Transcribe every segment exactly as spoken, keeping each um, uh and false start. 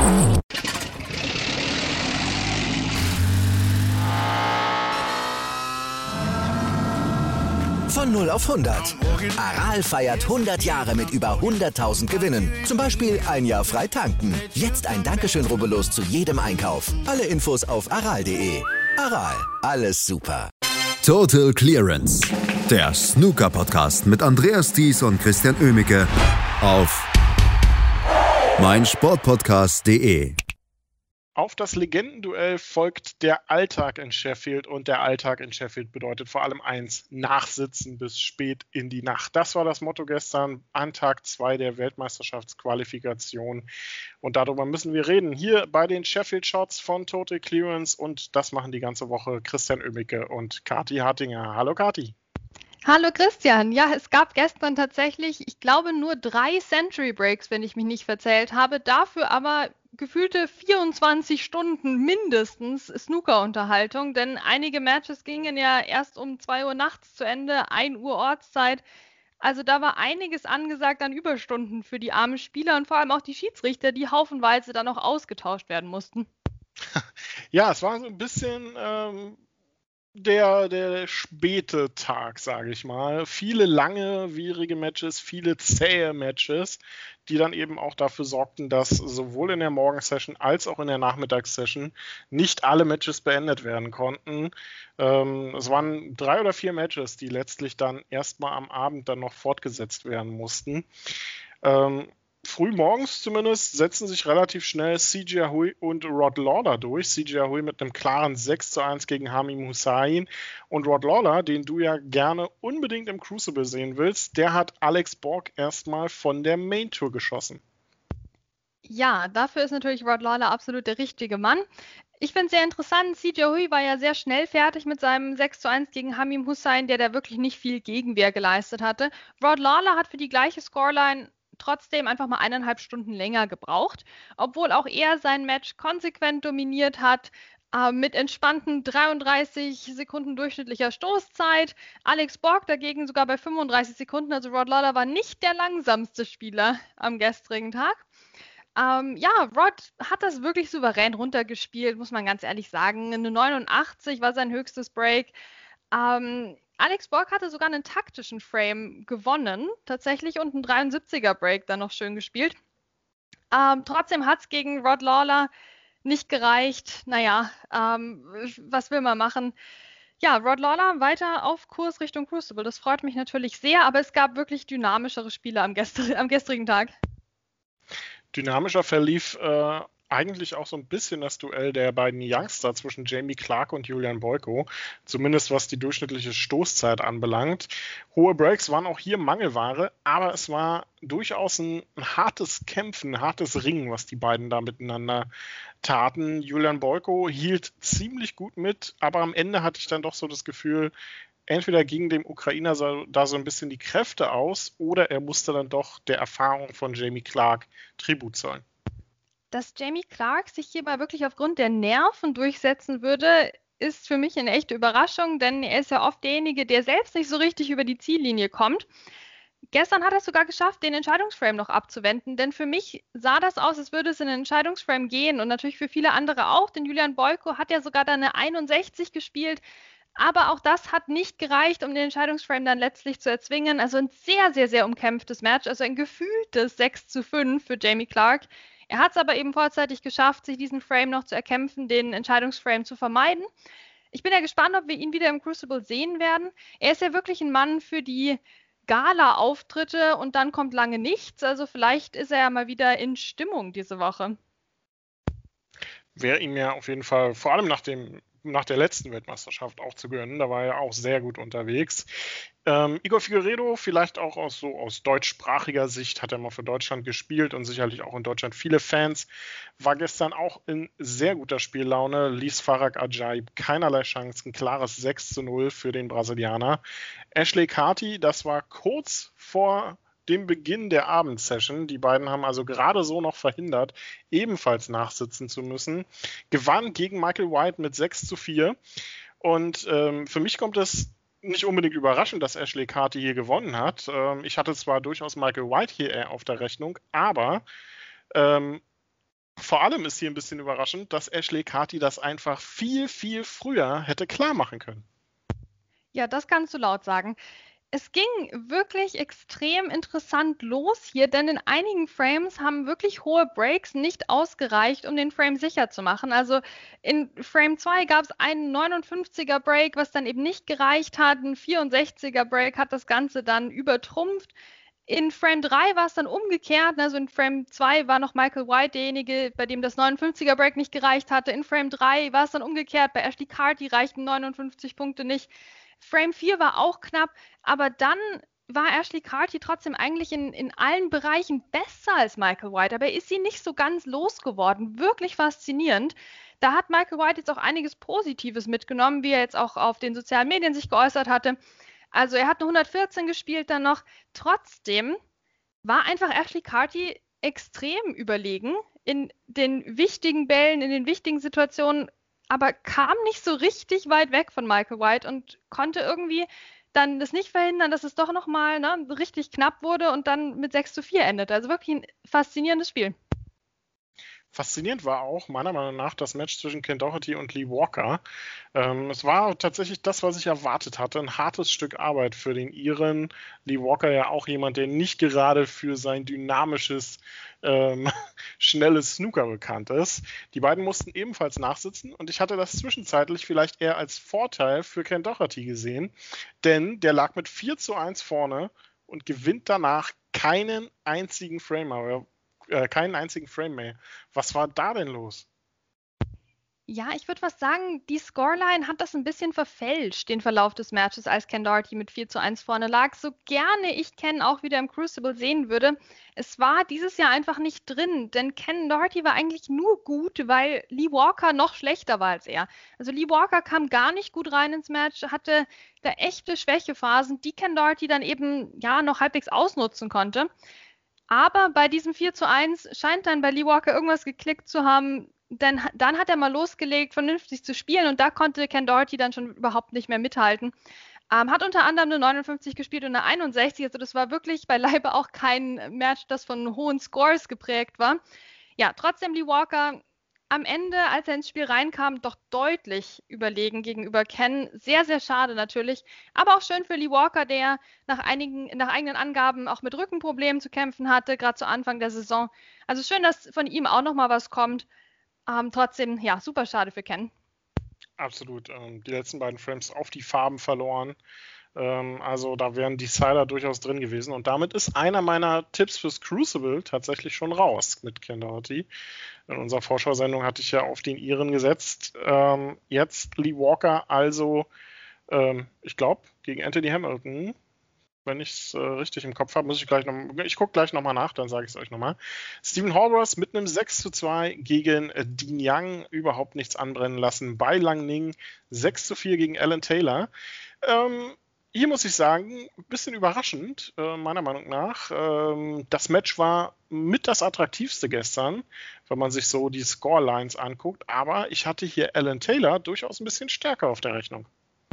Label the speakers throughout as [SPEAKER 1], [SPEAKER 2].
[SPEAKER 1] Von null auf hundert. Aral feiert hundert Jahre mit über hunderttausend Gewinnen. Zum Beispiel ein Jahr frei tanken. Jetzt ein Dankeschön, rubbellos zu jedem Einkauf. Alle Infos auf aral punkt de. Aral, alles super.
[SPEAKER 2] Total Clearance. Der Snooker-Podcast mit Andreas Thies und Christian Oemicke auf meinsportpodcast punkt de.
[SPEAKER 3] Auf das Legendenduell folgt der Alltag in Sheffield und der Alltag in Sheffield bedeutet vor allem eins: Nachsitzen bis spät in die Nacht. Das war das Motto gestern an Tag zwei der Weltmeisterschaftsqualifikation und darüber müssen wir reden hier bei den Sheffield Shots von Total Clearance und das machen die ganze Woche Christian Oemicke und Kathi Hartinger. Hallo Kathi.
[SPEAKER 4] Hallo Christian, ja, es gab gestern tatsächlich, ich glaube, nur drei Century Breaks, wenn ich mich nicht verzählt habe, dafür aber gefühlte vierundzwanzig Stunden mindestens Snooker-Unterhaltung, denn einige Matches gingen ja erst um zwei Uhr nachts zu Ende, ein Uhr Ortszeit. Also da war einiges angesagt an Überstunden für die armen Spieler und vor allem auch die Schiedsrichter, die haufenweise dann noch ausgetauscht werden mussten.
[SPEAKER 3] Ja, es war so ein bisschen ähm, der, der späte Tag, sage ich mal. Viele langwierige Matches, viele zähe Matches, die dann eben auch dafür sorgten, dass sowohl in der Morgensession als auch in der Nachmittagssession nicht alle Matches beendet werden konnten. Ähm, es waren drei oder vier Matches, die letztlich dann erstmal am Abend dann noch fortgesetzt werden mussten. Ähm, Früh morgens zumindest setzen sich relativ schnell C J Hui und Rod Lawler durch. C J Hui mit einem klaren sechs zu eins gegen Hamim Hussain. Und Rod Lawler, den du ja gerne unbedingt im Crucible sehen willst, der hat Alex Borg erstmal von der Main Tour geschossen.
[SPEAKER 4] Ja, dafür ist natürlich Rod Lawler absolut der richtige Mann. Ich finde es sehr interessant, C J Hui war ja sehr schnell fertig mit seinem sechs zu eins gegen Hamim Hussain, der da wirklich nicht viel Gegenwehr geleistet hatte. Rod Lawler hat für die gleiche Scoreline trotzdem einfach mal eineinhalb Stunden länger gebraucht, obwohl auch er sein Match konsequent dominiert hat, äh, mit entspannten dreiunddreißig Sekunden durchschnittlicher Stoßzeit. Alex Borg dagegen sogar bei fünfunddreißig Sekunden, also Rod Lawler war nicht der langsamste Spieler am gestrigen Tag. Ähm, ja, Rod hat das wirklich souverän runtergespielt, muss man ganz ehrlich sagen. Eine neunundachtzig war sein höchstes Break. Ähm, Alex Borg hatte sogar einen taktischen Frame gewonnen, tatsächlich, und einen dreiundsiebziger Break dann noch schön gespielt. Ähm, trotzdem hat es gegen Rod Lawler nicht gereicht. Naja, ähm, was will man machen? Ja, Rod Lawler weiter auf Kurs Richtung Crucible. Das freut mich natürlich sehr, aber es gab wirklich dynamischere Spiele am, gestr- am gestrigen Tag.
[SPEAKER 3] Dynamischer verlief äh, eigentlich auch so ein bisschen das Duell der beiden Youngster zwischen Jamie Clark und Julian Boyko, zumindest was die durchschnittliche Stoßzeit anbelangt. Hohe Breaks waren auch hier Mangelware, aber es war durchaus ein, ein hartes Kämpfen, ein hartes Ringen, was die beiden da miteinander taten. Julian Boyko hielt ziemlich gut mit, aber am Ende hatte ich dann doch so das Gefühl, entweder gingen dem Ukrainer so, da so ein bisschen die Kräfte aus oder er musste dann doch der Erfahrung von Jamie Clark Tribut zollen.
[SPEAKER 4] Dass Jamie Clark sich hierbei wirklich aufgrund der Nerven durchsetzen würde, ist für mich eine echte Überraschung, denn er ist ja oft derjenige, der selbst nicht so richtig über die Ziellinie kommt. Gestern hat er es sogar geschafft, den Entscheidungsframe noch abzuwenden, denn für mich sah das aus, als würde es in den Entscheidungsframe gehen und natürlich für viele andere auch, denn Julian Boyko hat ja sogar dann eine einundsechzig gespielt, aber auch das hat nicht gereicht, um den Entscheidungsframe dann letztlich zu erzwingen. Also ein sehr, sehr, sehr umkämpftes Match, also ein gefühltes sechs zu fünf für Jamie Clark. Er hat es aber eben vorzeitig geschafft, sich diesen Frame noch zu erkämpfen, den Entscheidungsframe zu vermeiden. Ich bin ja gespannt, ob wir ihn wieder im Crucible sehen werden. Er ist ja wirklich ein Mann für die Gala-Auftritte und dann kommt lange nichts. Also vielleicht ist er ja mal wieder in Stimmung diese Woche.
[SPEAKER 3] Wäre ihm ja auf jeden Fall, vor allem nach dem nach der letzten Weltmeisterschaft auch zu gönnen. Da war er auch sehr gut unterwegs. Ähm, Igor Figueiredo, vielleicht auch aus, so aus deutschsprachiger Sicht, hat er mal für Deutschland gespielt und sicherlich auch in Deutschland viele Fans, war gestern auch in sehr guter Spiellaune, ließ Farag Ajaib keinerlei Chance, ein klares sechs zu null für den Brasilianer. Ashley Carty, das war kurz vor dem Beginn der Abendsession. Die beiden haben also gerade so noch verhindert, ebenfalls nachsitzen zu müssen. Gewann gegen Michael White mit sechs zu vier. Und ähm, für mich kommt es nicht unbedingt überraschend, dass Ashley Carty hier gewonnen hat. Ähm, ich hatte zwar durchaus Michael White hier eher auf der Rechnung, aber ähm, vor allem ist hier ein bisschen überraschend, dass Ashley Carty das einfach viel, viel früher hätte klar machen können.
[SPEAKER 4] Ja, das kannst du laut sagen. Es ging wirklich extrem interessant los hier, denn in einigen Frames haben wirklich hohe Breaks nicht ausgereicht, um den Frame sicher zu machen. Also in Frame zwei gab es einen neunundfünfziger Break, was dann eben nicht gereicht hat. Ein vierundsechziger Break hat das Ganze dann übertrumpft. In Frame drei war es dann umgekehrt. Also in Frame zwei war noch Michael White derjenige, bei dem das neunundfünfziger Break nicht gereicht hatte. In Frame drei war es dann umgekehrt. Bei Ashley Carty reichten neunundfünfzig Punkte nicht. Frame vier war auch knapp, aber dann war Ashley Carty trotzdem eigentlich in, in allen Bereichen besser als Michael White, aber er ist sie nicht so ganz losgeworden. Wirklich faszinierend. Da hat Michael White jetzt auch einiges Positives mitgenommen, wie er jetzt auch auf den sozialen Medien sich geäußert hatte. Also er hat eine hundertvierzehn gespielt dann noch. Trotzdem war einfach Ashley Carty extrem überlegen in den wichtigen Bällen, in den wichtigen Situationen, aber kam nicht so richtig weit weg von Michael White und konnte irgendwie dann das nicht verhindern, dass es doch nochmal ne, richtig knapp wurde und dann mit sechs zu vier endete. Also wirklich ein faszinierendes Spiel.
[SPEAKER 3] Faszinierend war auch meiner Meinung nach das Match zwischen Ken Doherty und Lee Walker. Ähm, es war tatsächlich das, was ich erwartet hatte. Ein hartes Stück Arbeit für den Iren. Lee Walker ja auch jemand, der nicht gerade für sein dynamisches, ähm, schnelles Snooker bekannt ist. Die beiden mussten ebenfalls nachsitzen und ich hatte das zwischenzeitlich vielleicht eher als Vorteil für Ken Doherty gesehen, denn der lag mit vier zu eins vorne und gewinnt danach keinen einzigen Frame mehr. Äh, keinen einzigen Frame mehr. Was war da denn los?
[SPEAKER 4] Ja, ich würde fast sagen, die Scoreline hat das ein bisschen verfälscht, den Verlauf des Matches, als Ken Doherty mit vier zu eins vorne lag. So gerne ich Ken auch wieder im Crucible sehen würde, es war dieses Jahr einfach nicht drin, denn Ken Doherty war eigentlich nur gut, weil Lee Walker noch schlechter war als er. Also Lee Walker kam gar nicht gut rein ins Match, hatte da echte Schwächephasen, die Ken Doherty dann eben ja noch halbwegs ausnutzen konnte. Aber bei diesem vier zu eins scheint dann bei Lee Walker irgendwas geklickt zu haben, denn dann hat er mal losgelegt, vernünftig zu spielen und da konnte Ken Doherty dann schon überhaupt nicht mehr mithalten. Ähm, hat unter anderem eine neunundfünfzig gespielt und eine einundsechzig, also das war wirklich beileibe auch kein Match, das von hohen Scores geprägt war. Ja, trotzdem Lee Walker am Ende, als er ins Spiel reinkam, doch deutlich überlegen gegenüber Ken. Sehr, sehr schade natürlich. Aber auch schön für Lee Walker, der nach, einigen, nach eigenen Angaben auch mit Rückenproblemen zu kämpfen hatte, gerade zu Anfang der Saison. Also schön, dass von ihm auch nochmal was kommt. Ähm, trotzdem, ja, super schade für Ken.
[SPEAKER 3] Absolut. Ähm, die letzten beiden Frames auf die Farben verloren. Ähm, also da wären Decider durchaus drin gewesen. Und damit ist einer meiner Tipps fürs Crucible tatsächlich schon raus mit Ken Doherty. In unserer Vorschau-Sendung hatte ich ja auf den Iren gesetzt. Ähm, jetzt Lee Walker, also ähm, ich glaube, gegen Anthony Hamilton. Wenn ich es äh, richtig im Kopf habe, muss ich gleich noch, ich gucke gleich nochmal nach, dann sage ich es euch nochmal. Stephen Horvath mit einem sechs zu zwei gegen äh, Dean Young, überhaupt nichts anbrennen lassen. Bei Lang Ning sechs zu vier gegen Alan Taylor. Ähm, hier muss ich sagen, ein bisschen überraschend, äh, meiner Meinung nach. Ähm, das Match war mit das attraktivste gestern, wenn man sich so die Scorelines anguckt. Aber ich hatte hier Alan Taylor durchaus ein bisschen stärker auf der Rechnung.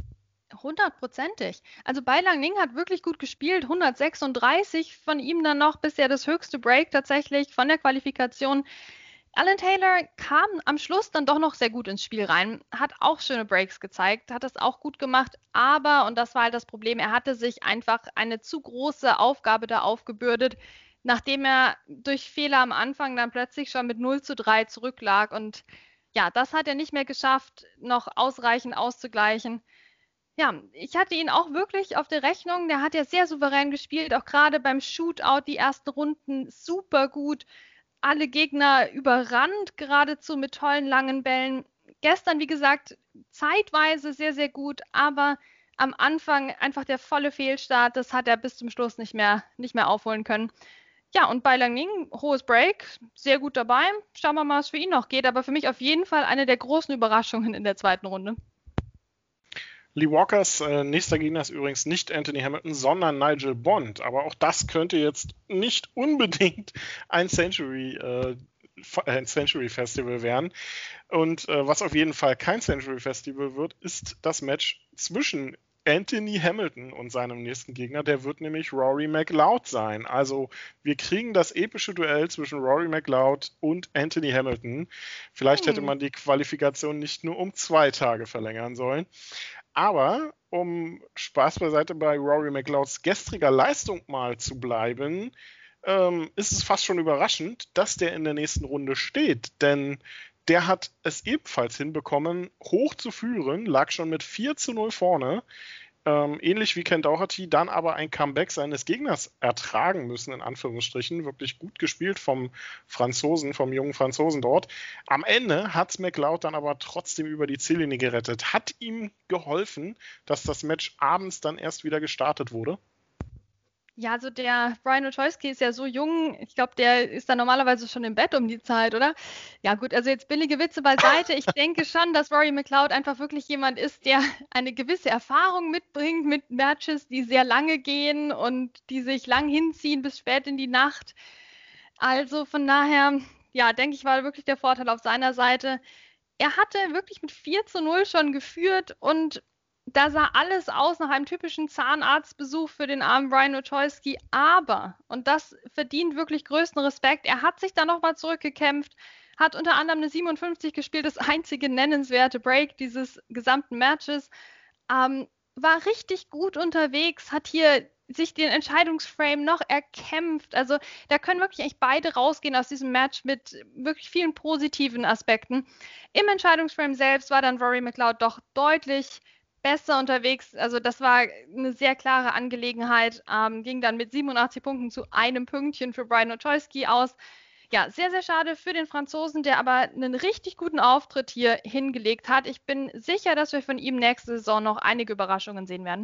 [SPEAKER 4] Hundertprozentig. Also Bai Lang Ning hat wirklich gut gespielt, hundertsechsunddreißig von ihm dann noch bisher das höchste Break tatsächlich von der Qualifikation. Alan Taylor kam am Schluss dann doch noch sehr gut ins Spiel rein, hat auch schöne Breaks gezeigt, hat das auch gut gemacht, aber, und das war halt das Problem, er hatte sich einfach eine zu große Aufgabe da aufgebürdet, nachdem er durch Fehler am Anfang dann plötzlich schon mit null zu drei zurücklag und ja, das hat er nicht mehr geschafft, noch ausreichend auszugleichen. Ja, ich hatte ihn auch wirklich auf der Rechnung. Der hat ja sehr souverän gespielt, auch gerade beim Shootout die ersten Runden super gut. Alle Gegner überrannt, geradezu mit tollen langen Bällen. Gestern, wie gesagt, zeitweise sehr, sehr gut, aber am Anfang einfach der volle Fehlstart. Das hat er bis zum Schluss nicht mehr, nicht mehr aufholen können. Ja, und bei Lang Ning, hohes Break, sehr gut dabei. Schauen wir mal, was für ihn noch geht, aber für mich auf jeden Fall eine der großen Überraschungen in der zweiten Runde.
[SPEAKER 3] Lee Walkers äh, nächster Gegner ist übrigens nicht Anthony Hamilton, sondern Nigel Bond. Aber auch das könnte jetzt nicht unbedingt ein Century, äh, ein Century Festival werden. Und äh, was auf jeden Fall kein Century Festival wird, ist das Match zwischen Anthony Hamilton und seinem nächsten Gegner, der wird nämlich Rory McLeod sein. Also wir kriegen das epische Duell zwischen Rory McLeod und Anthony Hamilton. Vielleicht hm. hätte man die Qualifikation nicht nur um zwei Tage verlängern sollen. Aber um Spaß beiseite bei Rory McLeods gestriger Leistung mal zu bleiben, ähm, ist es fast schon überraschend, dass der in der nächsten Runde steht. Denn der hat es ebenfalls hinbekommen, hoch zu führen, lag schon mit vier zu null vorne, ähm, ähnlich wie Ken Doherty, dann aber ein Comeback seines Gegners ertragen müssen, in Anführungsstrichen. Wirklich gut gespielt vom Franzosen, vom jungen Franzosen dort. Am Ende hat McLeod dann aber trotzdem über die Ziellinie gerettet. Hat ihm geholfen, dass das Match abends dann erst wieder gestartet wurde.
[SPEAKER 4] Ja, also der Brian Olszewski ist ja so jung, ich glaube, der ist dann normalerweise schon im Bett um die Zeit, oder? Ja gut, also jetzt billige Witze beiseite. Ich denke schon, dass Rory McLeod einfach wirklich jemand ist, der eine gewisse Erfahrung mitbringt mit Matches, die sehr lange gehen und die sich lang hinziehen bis spät in die Nacht. Also von daher, ja, denke ich, war wirklich der Vorteil auf seiner Seite. Er hatte wirklich mit vier zu null schon geführt und da sah alles aus nach einem typischen Zahnarztbesuch für den armen Brian Olszewski, aber, und das verdient wirklich größten Respekt, er hat sich dann nochmal zurückgekämpft, hat unter anderem eine siebenundfünfzig gespielt, das einzige nennenswerte Break dieses gesamten Matches, ähm, war richtig gut unterwegs, hat hier sich den Entscheidungsframe noch erkämpft, also da können wirklich echt beide rausgehen aus diesem Match mit wirklich vielen positiven Aspekten. Im Entscheidungsframe selbst war dann Rory McLeod doch deutlich besser unterwegs, also das war eine sehr klare Angelegenheit, ähm, ging dann mit siebenundachtzig Punkten zu einem Pünktchen für Brian Olszewski aus. Ja, sehr, sehr schade für den Franzosen, der aber einen richtig guten Auftritt hier hingelegt hat. Ich bin sicher, dass wir von ihm nächste Saison noch einige Überraschungen sehen werden.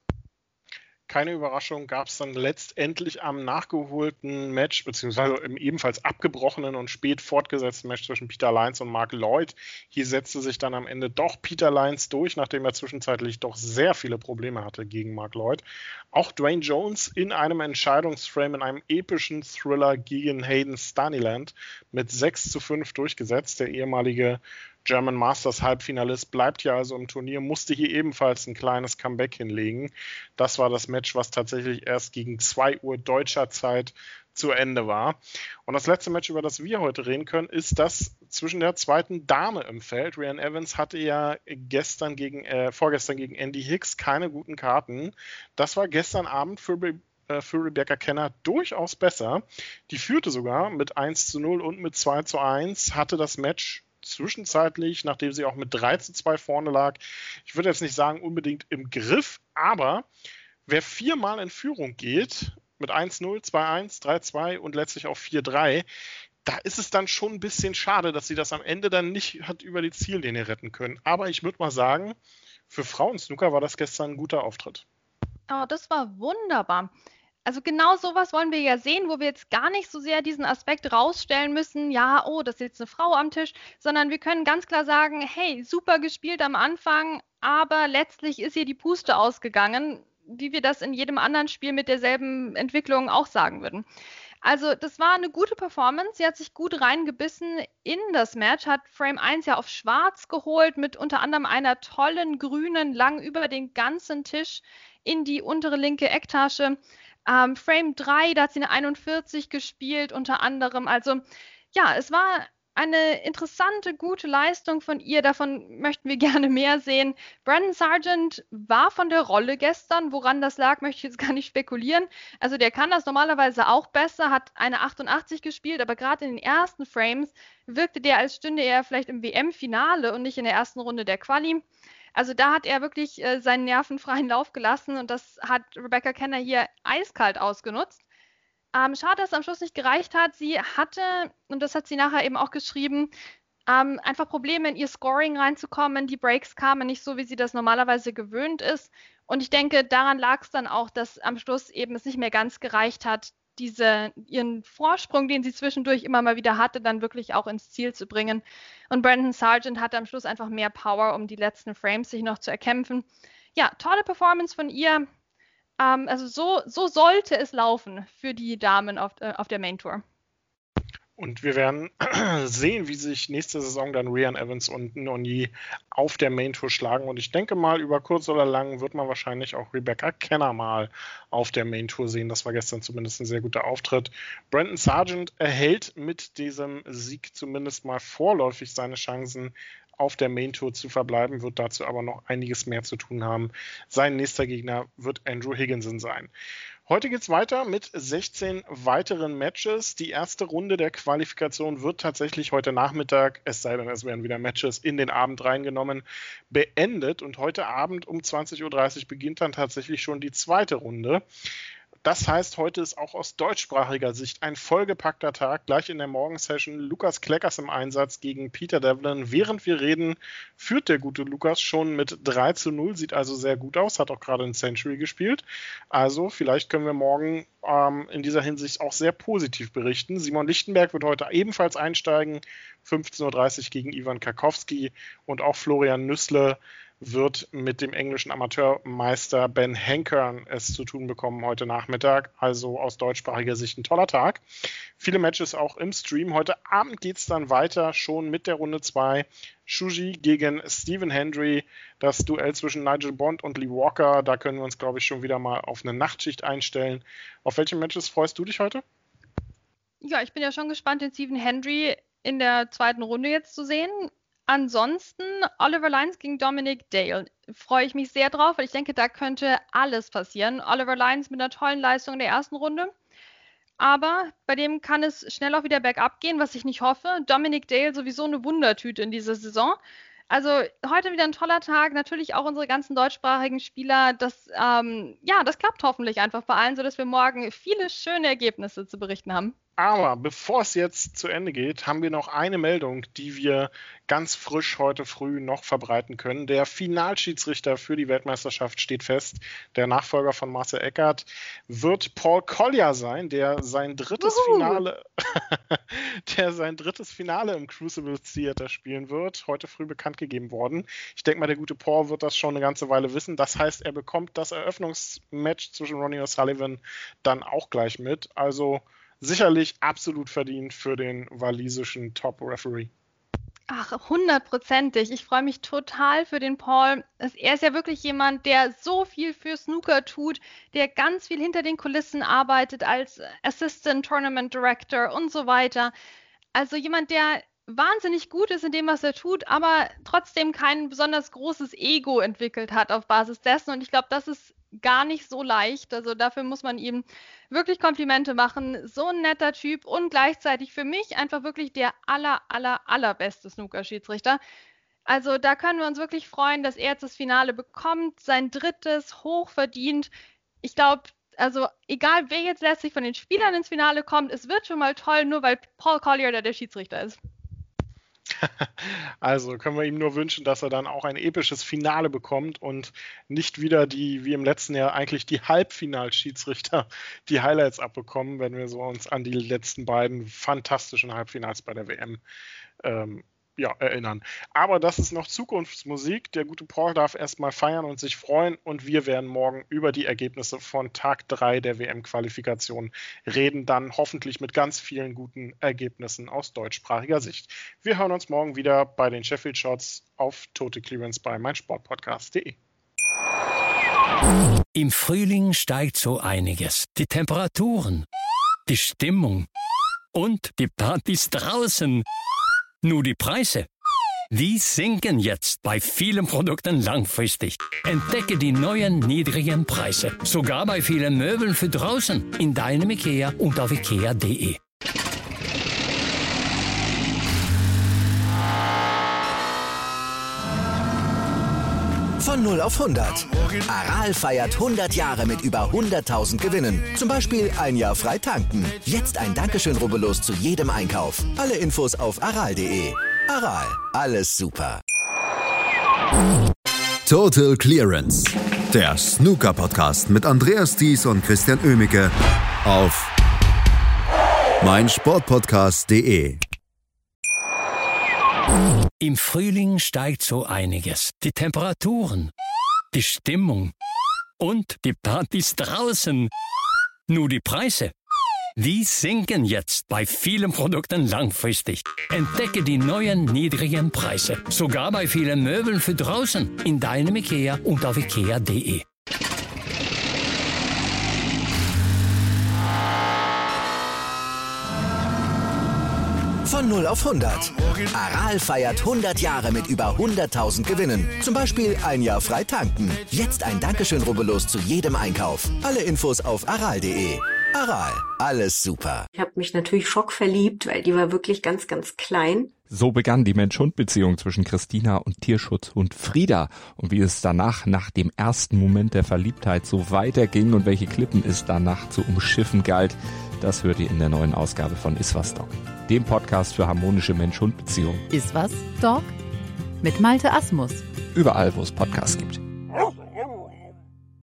[SPEAKER 3] Keine Überraschung gab es dann letztendlich am nachgeholten Match, beziehungsweise im ebenfalls abgebrochenen und spät fortgesetzten Match zwischen Peter Lyons und Mark Lloyd. Hier setzte sich dann am Ende doch Peter Lyons durch, nachdem er zwischenzeitlich doch sehr viele Probleme hatte gegen Mark Lloyd. Auch Dwayne Jones in einem Entscheidungsframe, in einem epischen Thriller gegen Hayden Staniland mit sechs zu fünf durchgesetzt. Der ehemalige German Masters Halbfinalist bleibt ja also im Turnier, musste hier ebenfalls ein kleines Comeback hinlegen. Das war das Match, was tatsächlich erst gegen zwei Uhr deutscher Zeit zu Ende war. Und das letzte Match, über das wir heute reden können, ist das zwischen der zweiten Dame im Feld. Rhian Evans hatte ja gestern gegen, äh, vorgestern gegen Andy Hicks keine guten Karten. Das war gestern Abend für für Rebecca Kenner durchaus besser. Die führte sogar mit eins zu null und mit zwei zu eins, hatte das Match zwischenzeitlich, nachdem sie auch mit drei zu zwei vorne lag, ich würde jetzt nicht sagen unbedingt im Griff, aber wer viermal in Führung geht, mit eins null, zwei eins, drei zwei und letztlich auch vier drei, da ist es dann schon ein bisschen schade, dass sie das am Ende dann nicht hat über die Ziellinie retten können. Aber ich würde mal sagen, für Frauen-Snooker war das gestern ein guter Auftritt.
[SPEAKER 4] Oh, das war wunderbar. Also genau sowas wollen wir ja sehen, wo wir jetzt gar nicht so sehr diesen Aspekt rausstellen müssen, ja, oh, das ist jetzt eine Frau am Tisch, sondern wir können ganz klar sagen, hey, super gespielt am Anfang, aber letztlich ist ihr die Puste ausgegangen, wie wir das in jedem anderen Spiel mit derselben Entwicklung auch sagen würden. Also das war eine gute Performance, sie hat sich gut reingebissen in das Match, hat Frame eins ja auf schwarz geholt mit unter anderem einer tollen grünen, lang über den ganzen Tisch in die untere linke Ecktasche. Um, Frame drei, da hat sie eine einundvierzig gespielt unter anderem. Also ja, es war eine interessante, gute Leistung von ihr. Davon möchten wir gerne mehr sehen. Brandon Sargent war von der Rolle gestern. Woran das lag, möchte ich jetzt gar nicht spekulieren. Also der kann das normalerweise auch besser, hat eine achtundachtzig gespielt, aber gerade in den ersten Frames wirkte der, als stünde er vielleicht im W M-Finale und nicht in der ersten Runde der Quali. Also da hat er wirklich äh, seinen nervenfreien Lauf gelassen und das hat Rebecca Kenner hier eiskalt ausgenutzt. Ähm, schade, dass es am Schluss nicht gereicht hat. Sie hatte, und das hat sie nachher eben auch geschrieben, ähm, einfach Probleme in ihr Scoring reinzukommen. Die Breaks kamen nicht so, wie sie das normalerweise gewöhnt ist. Und ich denke, daran lag es dann auch, dass am Schluss eben es nicht mehr ganz gereicht hat, diese, ihren Vorsprung, den sie zwischendurch immer mal wieder hatte, dann wirklich auch ins Ziel zu bringen. Und Brandon Sargent hatte am Schluss einfach mehr Power, um die letzten Frames sich noch zu erkämpfen. Ja, tolle Performance von ihr. Ähm, also so, so sollte es laufen für die Damen auf, äh, auf der Main Tour.
[SPEAKER 3] Und wir werden sehen, wie sich nächste Saison dann Ryan Evans und Noni auf der Main Tour schlagen. Und ich denke mal, über kurz oder lang wird man wahrscheinlich auch Rebecca Kenner mal auf der Main Tour sehen. Das war gestern zumindest ein sehr guter Auftritt. Brandon Sargent erhält mit diesem Sieg zumindest mal vorläufig seine Chancen, auf der Main Tour zu verbleiben, wird dazu aber noch einiges mehr zu tun haben. Sein nächster Gegner wird Andrew Higginson sein. Heute geht's weiter mit sechzehn weiteren Matches. Die erste Runde der Qualifikation wird tatsächlich heute Nachmittag, es sei denn, es werden wieder Matches in den Abend reingenommen, beendet. Und heute Abend um zwanzig Uhr dreißig beginnt dann tatsächlich schon die zweite Runde. Das heißt, heute ist auch aus deutschsprachiger Sicht ein vollgepackter Tag. Gleich in der Morgensession Lukas Kleckers im Einsatz gegen Peter Devlin. Während wir reden, führt der gute Lukas schon mit drei zu null. Sieht also sehr gut aus. Hat auch gerade ein Century gespielt. Also vielleicht können wir morgen ähm, in dieser Hinsicht auch sehr positiv berichten. Simon Lichtenberg wird heute ebenfalls einsteigen. fünfzehn Uhr dreißig gegen Ivan Karkowski. Und auch Florian Nüssle wird mit dem englischen Amateurmeister Ben Hankern es zu tun bekommen heute Nachmittag. Also aus deutschsprachiger Sicht ein toller Tag. Viele Matches auch im Stream. Heute Abend geht es dann weiter, schon mit der Runde zwei. Shuji gegen Stephen Hendry. Das Duell zwischen Nigel Bond und Lee Walker. Da können wir uns, glaube ich, schon wieder mal auf eine Nachtschicht einstellen. Auf welche Matches freust du dich heute?
[SPEAKER 4] Ja, ich bin ja schon gespannt, den Stephen Hendry in der zweiten Runde jetzt zu sehen. Ansonsten Oliver Lyons gegen Dominic Dale. Freue ich mich sehr drauf, weil ich denke, da könnte alles passieren. Oliver Lyons mit einer tollen Leistung in der ersten Runde. Aber bei dem kann es schnell auch wieder bergab gehen, was ich nicht hoffe. Dominic Dale sowieso eine Wundertüte in dieser Saison. Also heute wieder ein toller Tag. Natürlich auch unsere ganzen deutschsprachigen Spieler. Das, ähm, ja, das klappt hoffentlich einfach bei allen, sodass wir morgen viele schöne Ergebnisse zu berichten haben.
[SPEAKER 3] Aber bevor es jetzt zu Ende geht, haben wir noch eine Meldung, die wir ganz frisch heute früh noch verbreiten können. Der Finalschiedsrichter für die Weltmeisterschaft steht fest. Der Nachfolger von Marcel Eckert wird Paul Collier sein, der sein drittes Uhu. Finale, der sein drittes Finale im Crucible Theater spielen wird. Heute früh bekannt gegeben worden. Ich denke mal, der gute Paul wird das schon eine ganze Weile wissen. Das heißt, er bekommt das Eröffnungsmatch zwischen Ronnie O'Sullivan dann auch gleich mit. Also sicherlich absolut verdient für den walisischen Top-Referee.
[SPEAKER 4] Ach, hundertprozentig. Ich freue mich total für den Paul. Er ist ja wirklich jemand, der so viel für Snooker tut, der ganz viel hinter den Kulissen arbeitet als Assistant Tournament Director und so weiter. Also jemand, der wahnsinnig gut ist in dem, was er tut, aber trotzdem kein besonders großes Ego entwickelt hat auf Basis dessen. Und ich glaube, das ist gar nicht so leicht. Also dafür muss man ihm wirklich Komplimente machen. So ein netter Typ und gleichzeitig für mich einfach wirklich der aller, aller, allerbeste Snooker-Schiedsrichter. Also da können wir uns wirklich freuen, dass er jetzt das Finale bekommt. Sein drittes, hochverdient. Ich glaube, also egal wer jetzt letztlich von den Spielern ins Finale kommt, es wird schon mal toll, nur weil Paul Collier da der Schiedsrichter ist.
[SPEAKER 3] Also können wir ihm nur wünschen, dass er dann auch ein episches Finale bekommt und nicht wieder die, wie im letzten Jahr, eigentlich die Halbfinalschiedsrichter die Highlights abbekommen, wenn wir so uns an die letzten beiden fantastischen Halbfinals bei der W M ähm, ja, erinnern. Aber das ist noch Zukunftsmusik. Der gute Paul darf erstmal feiern und sich freuen und wir werden morgen über die Ergebnisse von Tag drei der W M-Qualifikation reden, dann hoffentlich mit ganz vielen guten Ergebnissen aus deutschsprachiger Sicht. Wir hören uns morgen wieder bei den Sheffield Shots auf Total Clearance bei meinsportpodcast punkt de.
[SPEAKER 5] Im Frühling steigt so einiges. Die Temperaturen, die Stimmung und die Partys draußen. Nur die Preise, die sinken jetzt bei vielen Produkten langfristig. Entdecke die neuen niedrigen Preise, sogar bei vielen Möbeln für draußen, in deinem IKEA und auf ikea punkt de.
[SPEAKER 1] Von null auf hundert. Aral feiert hundert Jahre mit über hunderttausend Gewinnen. Zum Beispiel ein Jahr frei tanken. Jetzt ein Dankeschön, rubbellos zu jedem Einkauf. Alle Infos auf aral punkt de. Aral, alles super.
[SPEAKER 2] Total Clearance. Der Snooker-Podcast mit Andreas Thies und Christian Oemicke auf meinsportpodcast punkt de.
[SPEAKER 5] Im Frühling steigt so einiges. Die Temperaturen, die Stimmung und die Partys draußen. Nur die Preise, Die sinken jetzt bei vielen Produkten langfristig. Entdecke die neuen niedrigen Preise. Sogar bei vielen Möbeln für draußen. In deinem IKEA und auf ikea punkt de.
[SPEAKER 1] Von null auf hundert. Aral feiert hundert Jahre mit über hunderttausend Gewinnen. Zum Beispiel ein Jahr frei tanken. Jetzt ein Dankeschön, rubbellos zu jedem Einkauf. Alle Infos auf aral punkt de. Aral, alles super.
[SPEAKER 6] Ich habe mich natürlich schockverliebt, weil die war wirklich ganz, ganz klein.
[SPEAKER 7] So begann die Mensch-Hund-Beziehung zwischen Christina und Tierschutzhund Frieda. Und wie es danach, nach dem ersten Moment der Verliebtheit, so weiterging und welche Klippen es danach zu umschiffen galt, das hört ihr in der neuen Ausgabe von Iswas Dog, dem Podcast für harmonische Mensch-Hund-Beziehungen.
[SPEAKER 8] Iswas Dog? Mit Malte Asmus.
[SPEAKER 7] Überall, wo es Podcasts gibt.